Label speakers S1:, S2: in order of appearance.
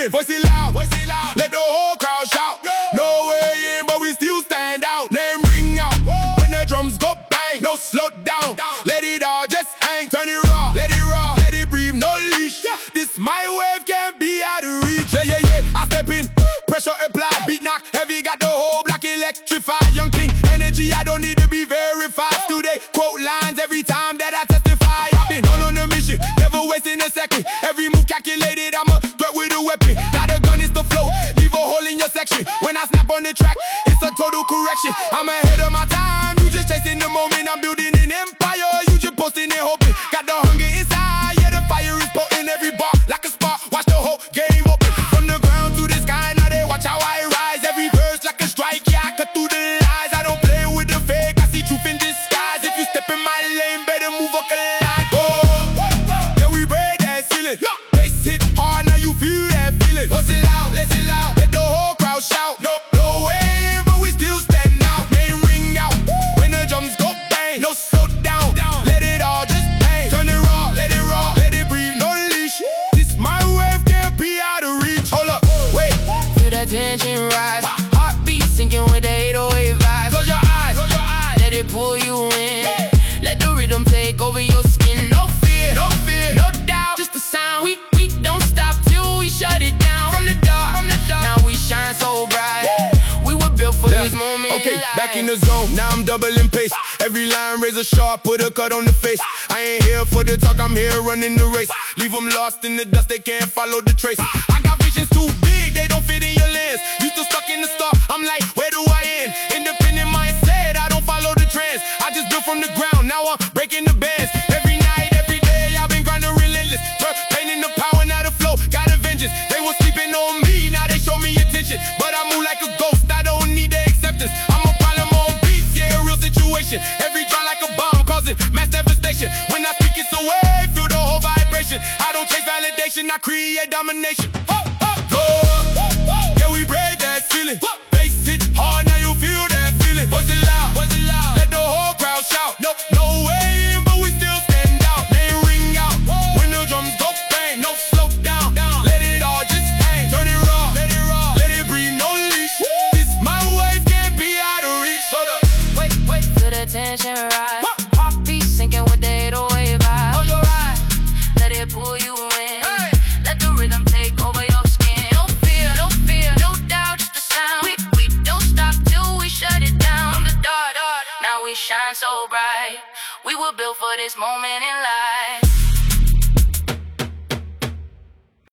S1: feeling. Voice it loud, let the whole crowd shout. No way in, but we still stand out. Name ring out when the drums go bang. No slow down, let it all just hang. Turn it raw, let it breathe, no leash. This my wave can't be out of reach. Yeah, I step in, pressure applied, beat knock heavy, got the whole block electrified. Young king, energy, I don't need to be verified. Today, quote lines every time that I testify. I've been on a mission, never wasting a second. Every move calculated, I'm a threat with a weapon. Not a gun, it's the flow, leave a hole in your section. When I snap on the track, it's a total correction. I'm ahead of my time, you just chasing the moment. I'm building an empire, you just posting and hoping. Got the hunger inside, yeah, the fire is potent. Every bar like a spark, watch the whole game open. From the ground to the sky, now they watch how I rise. Every verse like a strike, yeah, I cut through the lies. I don't play with the fake, I see truth in disguise. If you step in my lane, better move up a line. Oh, yeah, we break that ceiling. Bass hit hard, now you feel that feeling. Bust it loud, let the whole crowd shout. No way, but we still stand out. Name ring out when the drums go bang. No slow down, let it all just hang. Turn it raw, let it breathe, no leash. This my wave, can't be out of reach. Hold up, wait,
S2: Feel that tension rise, heartbeat sinking with the 808 vibe. Close your eyes, let it pull you in. Let the rhythm take over your skin. No fear, no doubt, just the sound. We don't stop till we shut it down. From the dark, now we shine so bright. We were built for this moment.
S1: Okay, back in the zone, now I'm doubling pace. Every line razor sharp, put a cut on the face. I ain't here for the talk, I'm here running the race. Leave them lost in the dust, they can't follow the trace. I got visions too big, they don't fit in your lens. You still stuck in the start, I'm like, where do I end? Independent mindset, I don't follow the trends. I just built from the ground, now I'm breaking the bands. Every night, every day, I've been grinding relentless. Painting the power, now the flow, got a vengeance. They were sleeping on me, now they show me attention. But I move like a ghost, I don't need the acceptance. I'm a problem on beats, yeah, a real situation. Every try like a bomb, causing mass devastation. When I speak, it's away, feel the whole vibration. I don't chase validation, I create domination. Go up, yeah, we break that ceiling. Bass hit hard, now you feel that feeling. Voice it loud, let the whole crowd shout. No way, but we still stand out. Name ring out when the drums go bang. No slow down, let it all just hang. Turn it raw, let it breathe, no leash. This my wave, can't be out of reach. So
S2: Wait, feel the tension rise, heartbeat sinking with the 808 vibe. Close your eyes, let it pull you in. Let the rhythm take over your skin. No fear, no doubt, just the sound. We don't stop till we shut it down. From the dark, now we shine so bright. We were built for this moment in life.